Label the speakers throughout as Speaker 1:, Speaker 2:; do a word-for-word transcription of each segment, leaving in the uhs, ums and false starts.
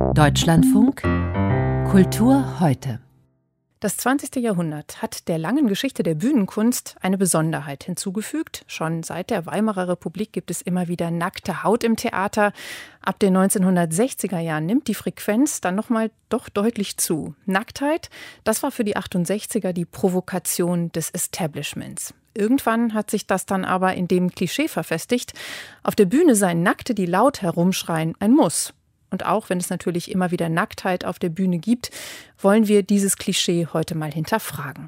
Speaker 1: Deutschlandfunk Kultur heute.
Speaker 2: Das zwanzigste Jahrhundert hat der langen Geschichte der Bühnenkunst eine Besonderheit hinzugefügt. Schon seit der Weimarer Republik gibt es immer wieder nackte Haut im Theater. Ab den neunzehnhundertsechziger Jahren nimmt die Frequenz dann nochmal doch deutlich zu. Nacktheit, das war für die achtundsechziger die Provokation des Establishments. Irgendwann hat sich das dann aber in dem Klischee verfestigt. Auf der Bühne seien Nackte, die laut herumschreien, ein Muss. Und auch wenn es natürlich immer wieder Nacktheit auf der Bühne gibt, wollen wir dieses Klischee heute mal hinterfragen.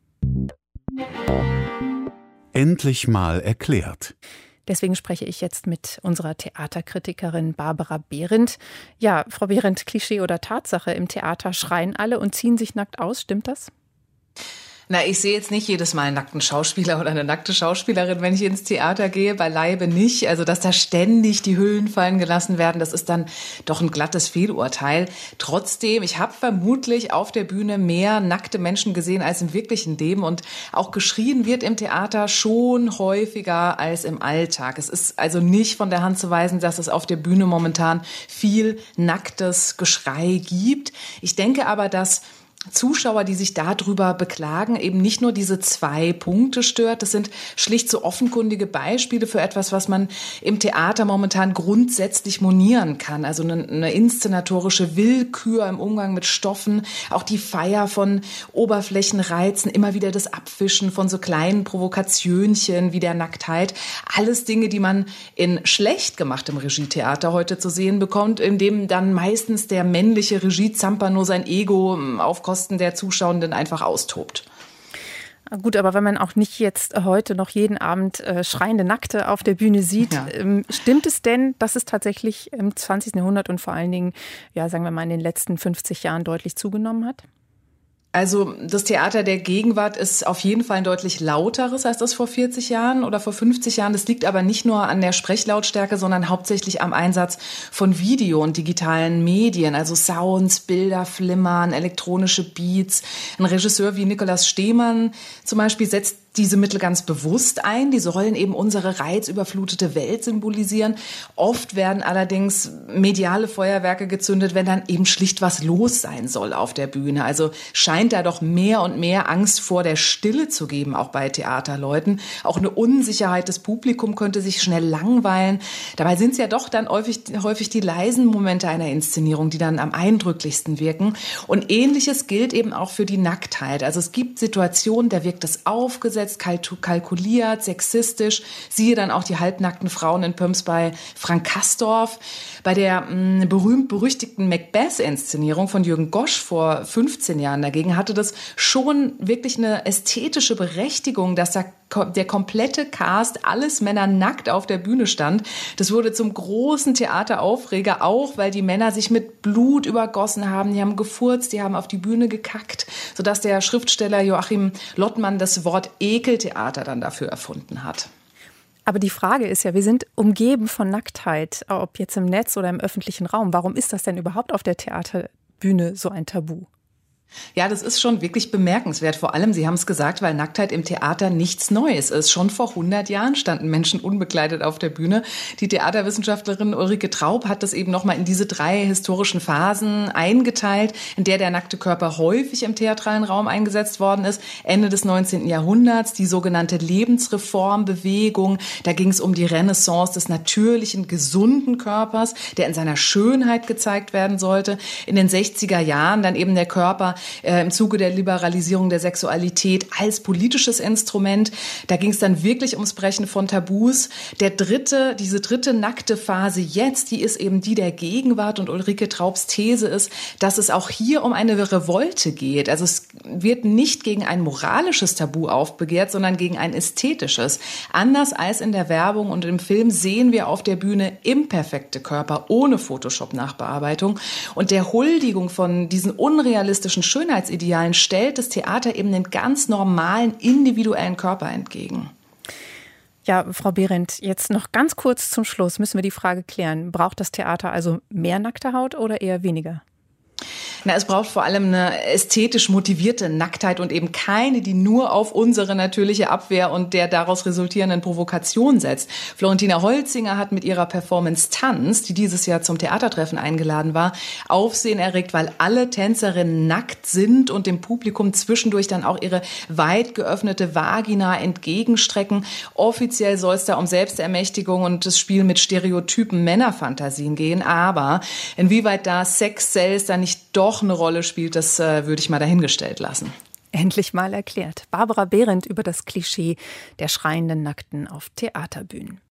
Speaker 3: Endlich mal erklärt.
Speaker 2: Deswegen spreche ich jetzt mit unserer Theaterkritikerin Barbara Behrendt. Ja, Frau Behrendt, Klischee oder Tatsache, im Theater schreien alle und ziehen sich nackt aus, stimmt das?
Speaker 4: Na, ich sehe jetzt nicht jedes Mal einen nackten Schauspieler oder eine nackte Schauspielerin, wenn ich ins Theater gehe, beileibe nicht. Also, dass da ständig die Hüllen fallen gelassen werden, das ist dann doch ein glattes Fehlurteil. Trotzdem, ich habe vermutlich auf der Bühne mehr nackte Menschen gesehen als im wirklichen Leben und auch geschrien wird im Theater schon häufiger als im Alltag. Es ist also nicht von der Hand zu weisen, dass es auf der Bühne momentan viel nacktes Geschrei gibt. Ich denke aber, dass Zuschauer, die sich darüber beklagen, eben nicht nur diese zwei Punkte stört. Das sind schlicht so offenkundige Beispiele für etwas, was man im Theater momentan grundsätzlich monieren kann. Also eine, eine inszenatorische Willkür im Umgang mit Stoffen, auch die Feier von Oberflächenreizen, immer wieder das Abwischen von so kleinen Provokationchen wie der Nacktheit. Alles Dinge, die man in schlecht gemachtem Regietheater heute zu sehen bekommt, in dem dann meistens der männliche Regiezamper nur sein Ego auf Kosten der Zuschauenden einfach austobt.
Speaker 2: Gut, aber wenn man auch nicht jetzt heute noch jeden Abend äh, schreiende Nackte auf der Bühne sieht, ja. ähm, stimmt es denn, dass es tatsächlich im zwanzigsten Jahrhundert und vor allen Dingen, ja, sagen wir mal, in den letzten fünfzig Jahren deutlich zugenommen hat?
Speaker 4: Also das Theater der Gegenwart ist auf jeden Fall ein deutlich lauteres als das vor vierzig Jahren oder vor fünfzig Jahren. Das liegt aber nicht nur an der Sprechlautstärke, sondern hauptsächlich am Einsatz von Video und digitalen Medien, also Sounds, Bilder, Flimmern, elektronische Beats. Ein Regisseur wie Nikolaus Stehmann zum Beispiel setzt diese Mittel ganz bewusst ein. Die sollen eben unsere reizüberflutete Welt symbolisieren. Oft werden allerdings mediale Feuerwerke gezündet, wenn dann eben schlicht was los sein soll auf der Bühne. Also scheint da doch mehr und mehr Angst vor der Stille zu geben, auch bei Theaterleuten. Auch eine Unsicherheit des Publikums könnte sich schnell langweilen. Dabei sind es ja doch dann häufig, häufig die leisen Momente einer Inszenierung, die dann am eindrücklichsten wirken. Und Ähnliches gilt eben auch für die Nacktheit. Also es gibt Situationen, da wirkt es aufgesetzt, kalkuliert, sexistisch. Siehe dann auch die halbnackten Frauen in Pöms bei Frank Kastorf. Bei der mh, berühmt-berüchtigten Macbeth-Inszenierung von Jürgen Gosch vor fünfzehn Jahren dagegen hatte das schon wirklich eine ästhetische Berechtigung, dass da der komplette Cast, alles Männer nackt auf der Bühne stand. Das wurde zum großen Theateraufreger, auch weil die Männer sich mit Blut übergossen haben. Die haben gefurzt, die haben auf die Bühne gekackt, sodass der Schriftsteller Joachim Lottmann das Wort Ekeltheater dann dafür erfunden hat.
Speaker 2: Aber die Frage ist ja, wir sind umgeben von Nacktheit, ob jetzt im Netz oder im öffentlichen Raum. Warum ist das denn überhaupt auf der Theaterbühne so ein Tabu?
Speaker 4: Ja, das ist schon wirklich bemerkenswert. Vor allem, Sie haben es gesagt, weil Nacktheit im Theater nichts Neues ist. Schon vor hundert Jahren standen Menschen unbekleidet auf der Bühne. Die Theaterwissenschaftlerin Ulrike Traub hat das eben nochmal in diese drei historischen Phasen eingeteilt, in der der nackte Körper häufig im theatralen Raum eingesetzt worden ist. Ende des neunzehnten Jahrhunderts, die sogenannte Lebensreformbewegung. Da ging es um die Renaissance des natürlichen, gesunden Körpers, der in seiner Schönheit gezeigt werden sollte. In den sechziger Jahren dann eben der Körper äh, im Zuge der Liberalisierung der Sexualität als politisches Instrument. Da ging es dann wirklich ums Brechen von Tabus. Der dritte, diese dritte nackte Phase jetzt, die ist eben die der Gegenwart. Und Ulrike Traubs These ist, dass es auch hier um eine Revolte geht. Also es wird nicht gegen ein moralisches Tabu aufbegehrt, sondern gegen ein ästhetisches. Anders als in der Werbung und im Film sehen wir auf der Bühne imperfekte Körper ohne Photoshop-Nachbearbeitung. Und der Huldigung von diesen unrealistischen Schönheitsidealen stellt das Theater eben den ganz normalen, individuellen Körper entgegen.
Speaker 2: Ja, Frau Behrendt, jetzt noch ganz kurz zum Schluss müssen wir die Frage klären. Braucht das Theater also mehr nackte Haut oder eher weniger?
Speaker 4: Na, es braucht vor allem eine ästhetisch motivierte Nacktheit und eben keine, die nur auf unsere natürliche Abwehr und der daraus resultierenden Provokation setzt. Florentina Holzinger hat mit ihrer Performance Tanz, die dieses Jahr zum Theatertreffen eingeladen war, Aufsehen erregt, weil alle Tänzerinnen nackt sind und dem Publikum zwischendurch dann auch ihre weit geöffnete Vagina entgegenstrecken. Offiziell soll es da um Selbstermächtigung und das Spiel mit stereotypen Männerfantasien gehen. Aber inwieweit da Sex selbst da nicht doch eine Rolle spielt, das äh, würde ich mal dahingestellt lassen.
Speaker 2: Endlich mal erklärt. Barbara Behrendt über das Klischee der schreienden Nackten auf Theaterbühnen.